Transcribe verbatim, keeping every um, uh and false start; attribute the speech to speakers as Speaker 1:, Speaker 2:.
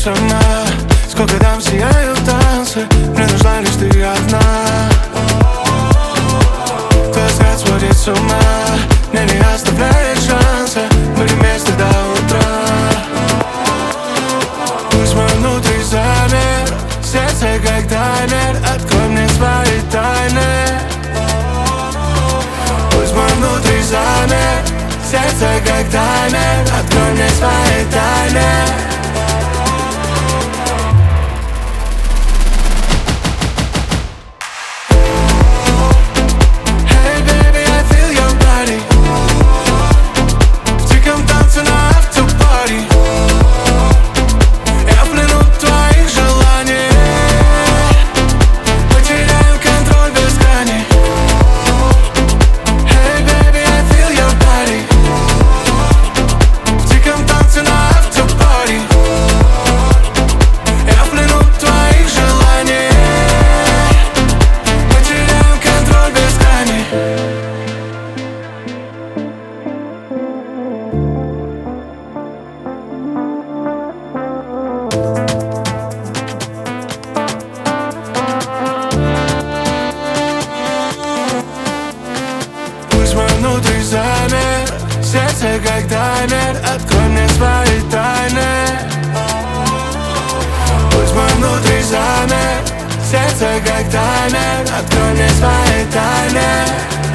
Speaker 1: сама. Сколько там сияют танцы, мне нужна лишь ты одна. Твой взгляд сводит с ума, мне не оставляет шанса. Мы вместе до утра. Пусть мой внутри замер, сердце как таймер. Открой мне свои тайны. Пусть мой внутри замер, сердце как таймер. Открой мне свои тайны. Внутри замер, сердце как таймер. Открой мне свои тайны. Пусть мой внутри замер, сердце как таймер. Открой мне свои тайны.